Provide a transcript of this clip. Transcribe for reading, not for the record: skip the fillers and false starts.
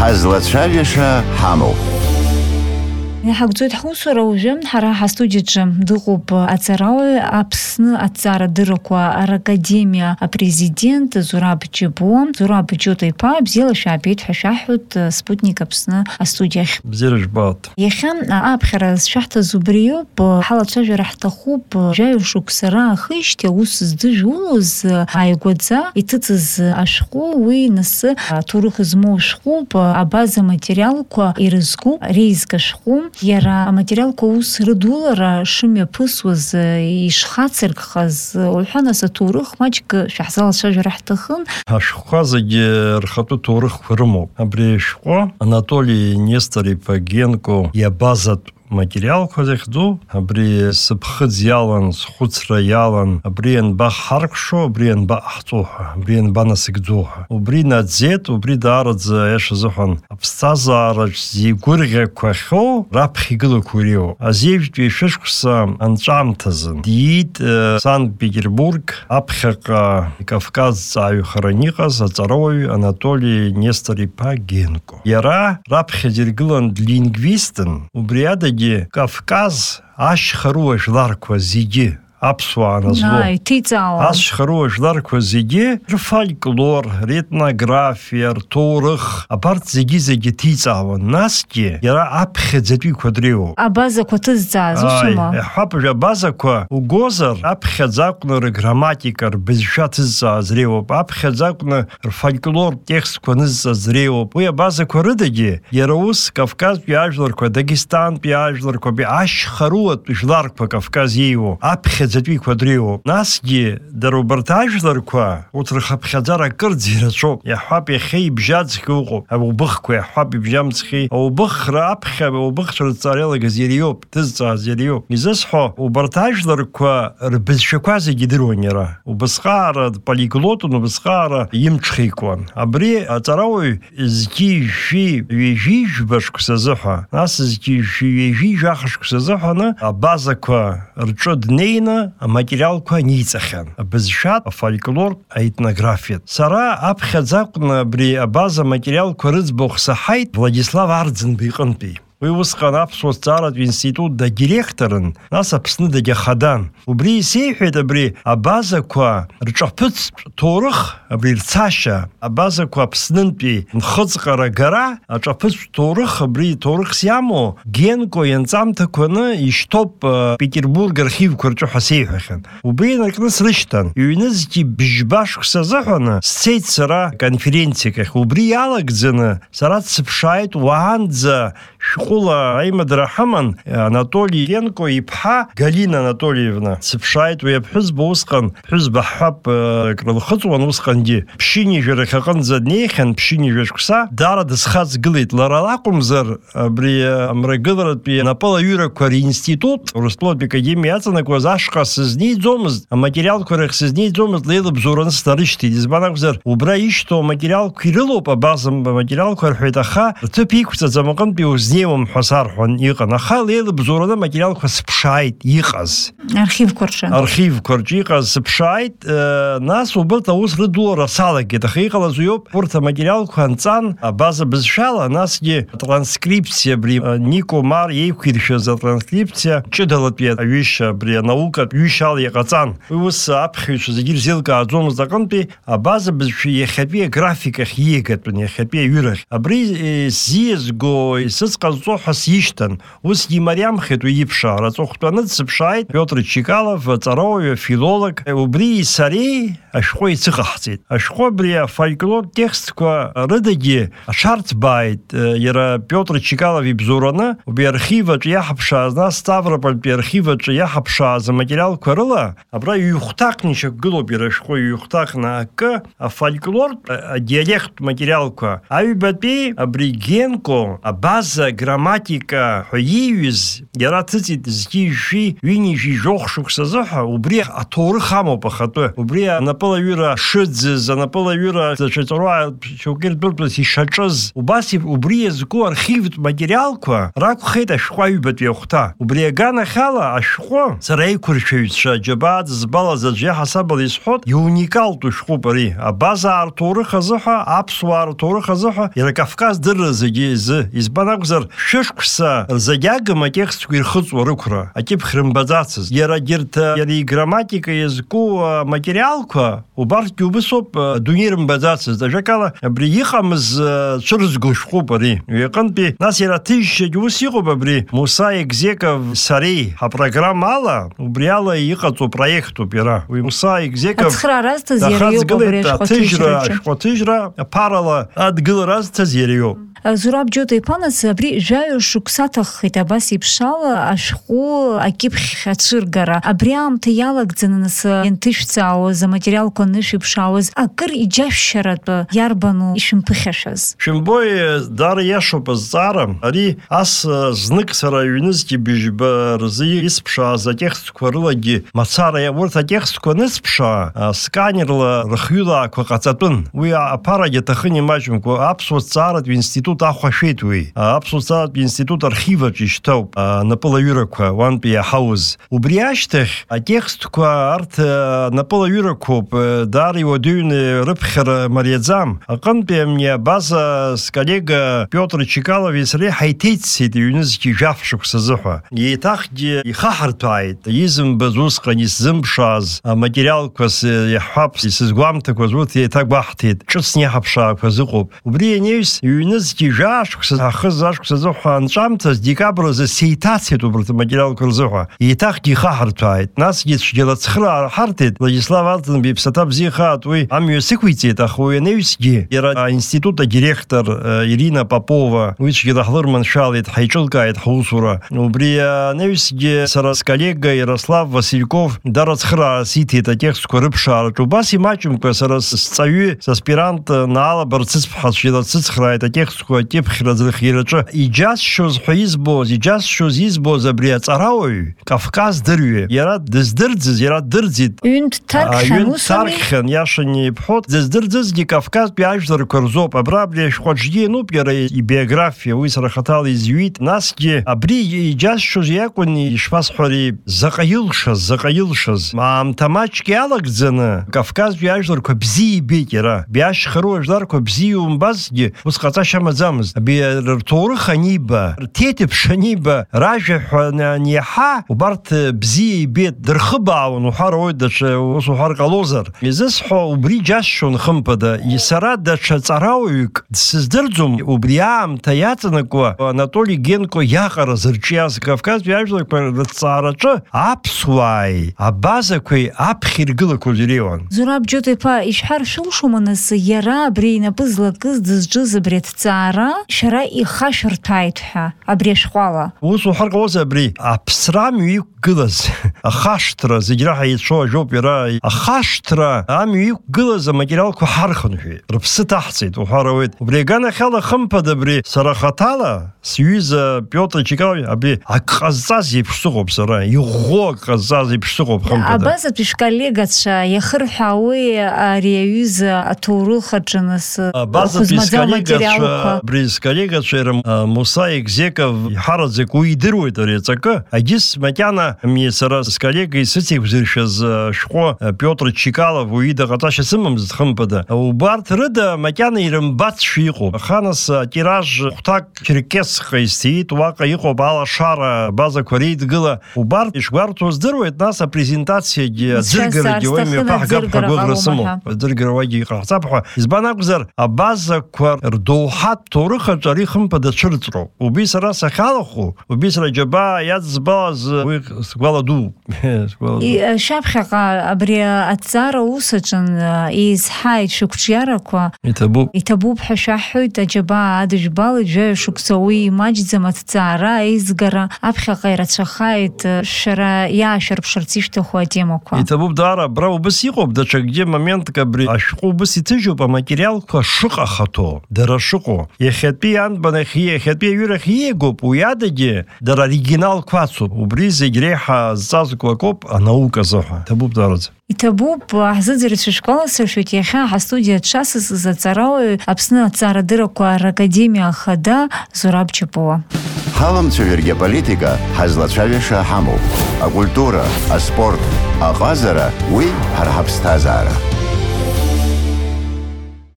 ҳазлацәажәаша ҳамоуп. Ҳагәӡоит ҳусура уажәы ҳара ҳастудиаҿы дыҟоуп аҵарауаҩ Аԥсны аҭҵаарадыррақәа ракадемиа апрезидент Зураб Ҷыбо. Зураб Ҷыто-иԥа, бзиала шәаабеит ҳәа шәаҳҳәоит Спутник Аԥсны астудиахь. Бзиара жәбаат. Иахьа аԥхьара зшәаҳҭаз убри ауп, ҳалацәажәара ҳҭахуп жәаҩа шықәса раахижьҭеи аус здыжәылоз ааигәаӡа иҭыҵыз ашәҟәы, уи насы аҭоурых змоу шәҟәуп, абаза материалқәа ирызку реизга шәҟәы. Иара аматериалқәа ус рыдулара шымҩаԥысуаз, ишхацыркхаз, уҳәа нас аҭоурых маҷк шәаҳзалацәажәара ҳҭахын. Ашәҟәқәа зегьы рхатәы ҭоурыхқәа рымоуп. Абри ашәҟәы Анатолий Нестор-иԥа Генко иабазатә материалқәа захьӡу, абри сыԥхыӡ иалан, схәыцра иалан, абри ианба ҳаркшо, абри ианба ҟаҳҵо ҳәа, абри ианба насыгӡо ҳәа. Убри наӡӡеит, убри даараӡа аиаша азыҳәан аԥсҭазаараҿ зегәырӷьақәахьоу раԥхьа игылақәо иреиуоуп. Азеижәтәи шәышықәса анҵәамҭазын диит Санкт-Петербург аԥхьаҟа икавказҵааҩхаран иҟаз аҵарауаҩ Анатолий Нестор-иԥа Генко. Иара раԥхьа диргылан длингвистын, убри адагьы Кавказ ашьхаруа жәларқәа зегьы аԥсуаа назло ашьхаруа жәларқәа зегьы рфольклор, ретнографиа, рҭоурых абарҭ зегьы ҭиҵаауан. Насгьы иара аԥхьаӡатәиқәа дреиуоуп. Абазақәа ҭызҵааз усума? Иҳәап, абазақәа угозар аԥхьаӡа акәны рграмматика, рбызшәа ҭызҵааз реиуоуп. Аԥхьаӡа акәны рфольклор текстқәа нызҵаз реиуоуп. Уи абазақәа рыдагьы иара ус Кавказтәи ажәларқәа, Дагестантәи ажәларқәа, ашьхаруатәи жәларқәа Кавказ иеиуоу аԥхьаӡатәиқәа дреиуоуп. Насгьы дара убарҭ ажәларқәа урҭ рхыԥхьаӡара акырӡа ираҿоуп. Иаҳҳәап, иахьа ибжьаӡхьоу ыҟоуп. Аубыхқәа иаҳҳәап ибжьамӡхьеи. Аубыхра аԥхьа аубыхцәа рыҭҵаара иалагаз иара иоуп, ҭызҵааз иара иоуп. Изысҳәо, убарҭ ажәларқәа рбызшәақәа зегьы идыруан иара. Убасҟаара полиглотын, убасҟаара имҽхеикуан. Абри аҵарауаҩ зқьи-жәшәи ҩежьи жәба шықәса азыҳәа, нас зқьи-жәшәи ҩежьи жәаха шықәса азыҳәаны абазақәа рҿы днеины аматериалқәа ниҵахьан. Абызшәатә, афольклор, аетнографиатә. Сара аԥхьаӡа акәны абри абаза материалқәа рыӡбахә саҳаит Владислав Арӡынба иҟынтәи. Уи усҟан аԥсуа зҵааратә институт дадиректорын, нас Аԥсны дагьахадан. Убри исеиҳәеит абри абазақәа рҿаԥыцтә ҭоурых, абри рцашьа, абазақәа Аԥснынтәи нхыҵҟара гара, аҿаԥыцтә ҭоурых, абри ҭоурыхс иамоу Генко ианҵамҭақәаны ишьҭоуп Петербург архивқәа рҿы ҳәа сеиҳәахьан. Убри инаркны срышьҭан. Иҩнызқьи бжьба шықәса азыҳәаны сцеит сара конференциак ахь. Убри иалагӡаны сара дсыԥшааит уаанӡа шәҟәыла аимадара ҳаман Анатолий Генко иԥҳа Галина Анатольевна. Дсыԥшааит уи аԥҳәызба усҟан, ԥҳәызба ҳҳәап крылхыҵуан усҟангьы. Ԥшьынижәарахь аҟынӡа днеихьан, ԥшьынижәа шықәса даара дысхаҵгылеит. Лара лакәымзар абри амрагыларатәи анапылаҩырақәа ринститут Урыстәылатәи академиа аҵанакуаз ашҟа сызнеиӡомызт, аматериалқәа рахь сызнеиӡомызт, леилыбзоураны снарышьҭит. Избан акәзар, убра ишьҭоу аматериалқәа ирылоуп абаза материалқәа рҳәеит, аха рҭыԥ иқәҵаӡам аҟынтәи узнеиуам ҳәа сарҳәон иҟан. Аха леилыбзоураны аматериалқәа сыԥшааит иҟаз. Архивқәа рҿы иҟаз сыԥшааит, нас убырҭ аус рыдулара салагеит. Аха иҟалаз уи ауп, урҭ аматериалқәа анҵан абаза бызшәала, насгьы атранскрипциа, абри Нико Мар еиқәиршәаз атранскрипциа ҷыдалатәи аҩышьа, абри анаукатә ҩышьала иҟаҵан. Уи ус аԥхьаҩцәа зегьы ирзеилкааӡомызт аҟынтәи абаза бызшәа иахьатәи аграфикахь ииагатәын, иахьатәи аҩырахь. Абри сиазго, исыҵҟазҵо ҳәа сишьҭан. Ус имариамхеит уи иԥшаара. Аҵыхәтәаны дсыԥшааит Пиотр Чекалов, аҵарауаҩ, афилолог. Убри сареи ашәҟәы ицыҟаҳҵеит. Ашәҟәы абри афольклор текстқәа рыдагьы аҽарҭбааит иара Пиотр Чекалов ибзоураны, убри архиваҿы иаҳаԥшааз, нас Ставропольтәи архиваҿы иаҳаԥшааз аматериалқәа рыла, абра ҩ-хәҭакны ишьақәгылоуп иара ашәҟәы, ҩ-хәҭакны акы афольклортә адиалекттә материалқәа аҩбатәи абри Генко абаза грамматика ииҩыз иара ҭыҵит зқьи-жәшәи ҩынижәи жьохшықәс азыҳәа убри аҭоурых амоуп ахатәы. Убри анапылаҩыра шыӡыз, анапылаҩыра даҽаҵәыуаа шьоукы ирдәылтәыз ишаҿыз. Убас убри иазку архивтә материалқәа ракәхеит ашәҟәы аҩбатәи ахәҭа. Убри аганахьала ашәҟәы сара аиқәыршәаҩцәа џьабаа дызбалаз аӡәы иаҳасабала исҳәоит, иуникалтә шәҟәуп ари. Абазаа рҭоурых азыҳәа, аԥсуаа рҭоурых азыҳәа иара Кавказ дырра зегьы изы. Избан акәзар, шәышықәса рзагьы агым атекстқәа ирхыҵуа рықәра, акьыԥхь рымбаӡацыз. Иара играмматика иазку материалқәа убарҭгьы убысоуп адунеи рымбаӡацыз. Ажәакала, абри иҟамыз цәырзго шәҟәуп ари. Иҟынтәи нас иара аҭыжьшьагьы ус иҟоуп абри Муса Егзеков сареи ҳапрограмма ала, убри ала иҟаҵо проектуп иара. Уи Муса Егзеков дахаҵгылеит ашәҟәаҭыжьра аԥарала адгылара азҭаз иара иоуп. Зураб Џьота-иԥа абри жәаҩа шықәса аҭаххеит абас еиԥшала ашәҟәы акьыԥхь ацәыргара. Абри аамҭа иалагӡаны нас ианҭышәҵаауаз аматериалқәа анышәиԥшаауаз акыр иџьашәшьаратәы иарбану ишәымԥыхьашаз? Шәымбои, даара иашоуп азҵаара. Ари ас знык сара аҩнызқьи быжьба рзы исԥшааз атекстқәа рылагьы мацара урҭ атекстқәа анысԥшаа сканерла рыхҩылаақәа ҟаҵатәын. Уи аԥарагьы аҭахын имаҷымкәа аԥсуа зҵааратә институт ахәашәеит уи. Аԥсуа зҵааратә институт архиваҿ ишьҭоуп напылаҩырақәа уантәи иаҳауз. Убри ашьҭахь атекстқәа арҭ напылаҩырақәоуп, даара иуадаҩны рыԥхьара мариаӡам. Аҟынтәи ами абаза сколлега Пиотр Чекалови сареи ҳаиҭеиццеит иҩнызқьи жәаф шықәса азыҳәа. Еиҭахгьы ихаҳарҭәааит изымбаз усҟан исзымԥшааз аматериалқәа иаҳҳәап, исызгәамҭақәаз урҭ еиҭагәаҳҭеит. Ҿыцны иаҳаԥшаақәаз ыҟоуп. Убри ианиаҩс иҩнызқьи жәашықәса ахыз ашықәса азыҳәа анҵәамҭаз декабр азы сеиҭацеит убарҭ аматериалқәа рзыҳәа. Еиҭахгьы ихаҳарҭәааит. Насгьы цәгьала ацхыраара ҳарҭеит. Владислав Алтынбеи иԥсаҭа бзиахаат уи амҩа сықәиҵеит, аха уи анаҩсгьы иара аинститут адиректор Ирина Попова уи цәгьала ҳлырманшәалеит, ҳаиҿылкааит ҳусура. Убри анаҩсгьы сара сколлега Ярослав Васильков даара ацхыраара сиҭеит атекстқәа рыԥшаараҿ. Убас имаҷымкәа сара сҵаҩы саспирант Наала Барцыцԥҳа цәгьала дсыцхрааит атекстқәа акьыԥхьра ӡрыхираҿы. Иџьасшьоз ҳәа избоз абри аҵарауаҩ Кавказ дырҩы. Иара дыздырӡыз, иара дырӡит. Ҩынтә-таркхьан иашаны ибҳәоит. Дыздырӡызгьы Кавказтәи ажәларқәа рзоуп. Абра абри ашәҟәаҿгьы иануп иара ибиографиа, уи сара хаҭала изҩит. Насгьы абри иџьасшьоз иакәын ишԥасҳәари, заҟа илшаз. Аамҭа маҷк иалагӡаны Кавказтәи ажәларқәа бзиа ибеит иара. Биашьхару ажәларқәа бзиа иумбазгьы ус ҟаҵашьа амаӡамызт. Рҭоурых аниба, рҭеҭыԥш аниба, ражәаҳәа аниаҳа, убарҭ бзиа ибеит, дырхыбаауан уҳәар ауеит, даҽа ус уҳәар ҟалозар. Изысҳәо убри џьасшьон хымԥада. Сара даҽа ҵарауаҩык дсыздырӡом убри аамҭа иаҵанакуа Анатолий Генко иаҟара зырҿиаз Кавказтәи ажәларқәа рыҭҵаараҿы аԥсуааи абазақәеи аԥхьа иргылақәоз иреиуан. Зураб Џьота-иԥа ишәҳәар шәылшома нас иара абри инапы злакыз дызҿыз абри аҭҵаара шәара ихашәырҭәааит ҳәа абри ашәҟәала? Ус уҳәар ҟалозар абри аԥсра амҩа иқәгылаз ахашҭра зегь раҳа еицәоу ажәоуп иара. Ахашҭра амҩа иқәгылаз аматериалқәа ҳархынҳәеит, рыԥсы ҭаҳҵеит уҳәар ауеит. Убри аганахьала хымԥада абри сара хаҭала сҩыза Пиотр Чекалови абри ак ҟазҵаз еиԥш сыҟоуп сара, иӷәӷәо ак ҟазҵаз еиԥш сыҟоуп хымԥада. Абазатәи шәколлегацәа иахырҳәаауеи ари аҩыза аҭоурых аҿы нас хәызмаӡа аматериалқәа? Абри сколлегацәа иара Муса Егзеков иҳараӡак уи идыруеит ари аҵакы. Агьыс макьана сара сколлега исыцеиқәзыршәаз шәҟәы Пиотр Чекалов уи ида ҟаҵашьа сымамызт хымԥада. Убарҭ рыда макьана ирымбацшәа иҟоуп. Аха нас атираж хәҭак черкесҟа исҭиит, уаҟа иҟоуп алашара абазақәа реидгыла. Убарҭ ишгәарҭо здыруеит. Нас апрезентациагьы аӡыргарагьы уи мҩаԥа ҳгап ҳәа агәыӷра сымоуп. Аӡыргара уагьы иҟаҳҵап ҳәа. Избан акәзар абазақәа рдоуҳатә ҭоурыхаҿы ари хымԥада цәырҵроуп. Убри сара сахьалахәу, убри сара џьабаа иадызбалаз уи сгәала ду. Шаԥхьаҟа абри аҭҵаара ус аҿын еизҳаит шәықәҿиарақәа иҭабуп ҳәа шәаҳҳәоит. аџьабаа адыжәбалеит жәаҩа шықәса уи имаҷӡам аҭҵаара аизгара аԥхьаҟа ирацәахааит шәара иаашәырԥшырц ишәҭаху атемақәа. Иҭабуп даара. Абра убыс иҟоуп даҽакгьы моментк абри ашәҟәы убыс иҭыжьуп аматериалқәа шыҟахаҭо, дара шыҟоу. Иахьатәи анбанахьи, иахьатәи аҩырахь иеигоуп, уи адагьы дара оригиналқәа ацуп. Убри зегь реиҳа зҵазкуа анаука азыҳәа. Иҭабуп дараӡа. Иҭабуп, ҳзыӡырҩцәа школа сыршәоит иахьа ҳастудиа дшасыз аҵарауаҩ Аԥсны аҭҵаарадыррақәа ракадемиа ахада Зураб Чапуа. Ҳаламцәажәаргьы аполитика ҳазлацәажәаша ҳамоуп. Акультура, аспорт, аҟазара, уи ҳара ҳаԥсҭазаара.